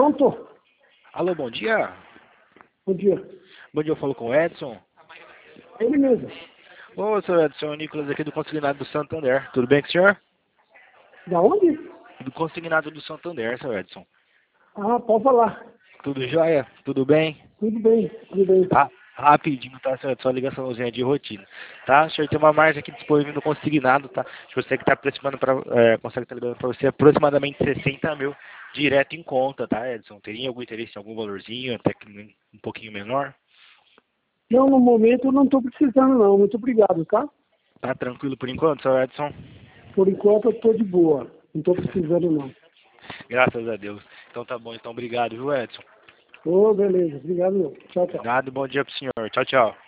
Pronto? Alô, bom dia. Bom dia. Bom dia, eu falo com o Edson. Ele mesmo. Ô, seu Edson, é o Nicolas aqui do Consignado do Santander. Tudo bem com o senhor? Da onde? Do Consignado do Santander, seu Edson. Ah, pode falar. Tudo jóia? Tudo bem? Tudo bem, tudo bem. Tá? Rapidinho, tá, seu Edson? Só ligaçãozinha de rotina. Tá? O senhor tem uma margem aqui disponível no Consignado, tá? Se você que está aproximando consegue estar ligando para você aproximadamente 60 mil direto em conta, tá, Edson? Teria algum interesse em algum valorzinho, até que um pouquinho menor? Não, no momento eu não estou precisando não. Muito obrigado, tá? Tá tranquilo por enquanto, seu Edson? Por enquanto eu estou de boa. Não estou precisando não. Graças a Deus. Então tá bom, então obrigado, viu, Edson? Ô, beleza. Obrigado, meu. Tchau, tchau. Nada, bom dia pro senhor. Tchau, tchau.